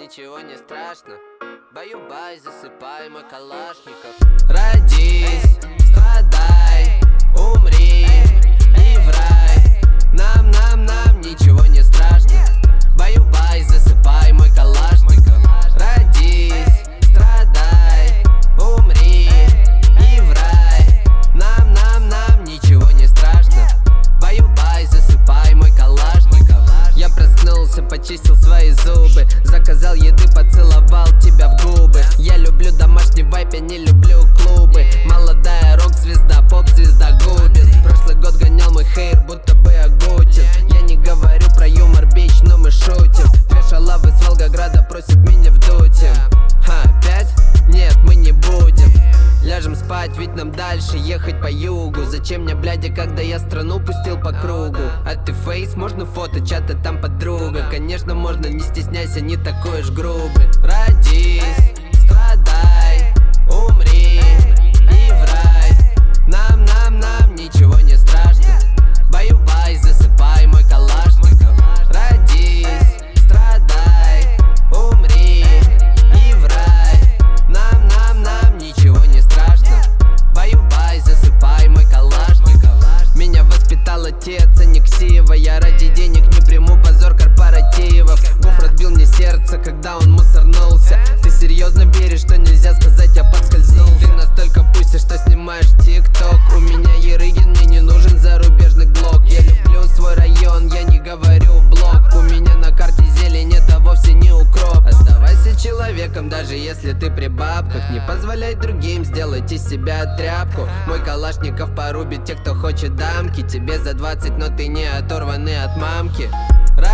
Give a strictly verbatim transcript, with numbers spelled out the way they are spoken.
ничего не страшно. Баю-бай, засыпай, мой калашников. Родись, страдай, умри и в рай. Нам, нам, нам ничего не страшно. Баю-бай, засыпай, мой калашников. Родись, страдай, умри и в рай. Нам, нам, нам ничего не страшно. Баю-бай, засыпай, мой калашников. Я проснулся, почистил свои зубы, заказал еды, поцеловал тебя в губы. Я люблю домашний вайп, я не люблю клубы. Молодая рок-звезда, поп-звезда губит. Прошлый год гонял мой хейр, будто бы Агутин. Я не говорю про юмор, бич, но мы шутим. Две шалавы с Волгограда просят меня в дуте. Ха, опять? Нет, мы не будем. Ляжем спать, ведь нам дальше ехать по югу. Зачем мне, блядя, когда я страну пустил по кругу? А ты фейс, можно фото, чата там подруга. Конечно, можно, не стесняйся, не такой уж грубый. Родись, страдай, умри и в рай. Нам, нам, нам ничего не страшно. Баю-бай, засыпай, мой калашников. Родись, страдай, умри и в рай. Нам, нам, нам ничего не страшно. Баю-бай, засыпай, мой калашников. Меня воспитал отец, а не ксива. Я ради денег не приму позор корпоративов. Буф разбил мне сердце, когда он мусорнулся. Ты серьезно веришь, что нельзя сказать, я подскользнул? Ты настолько пусишь, что снимаешь тик-ток. У меня Ерыгин, мне не нужен зарубежный глок. Я люблю свой район, я не говорю блок. У меня на карте зелень, это вовсе не укроп. Оставайся человеком, даже если ты при бабках. Не позволяй другим сделать из себя тряпку. Мой калашников порубит тех, кто хочет дамки. Тебе за двадцать, но ты не оторванный от мамки.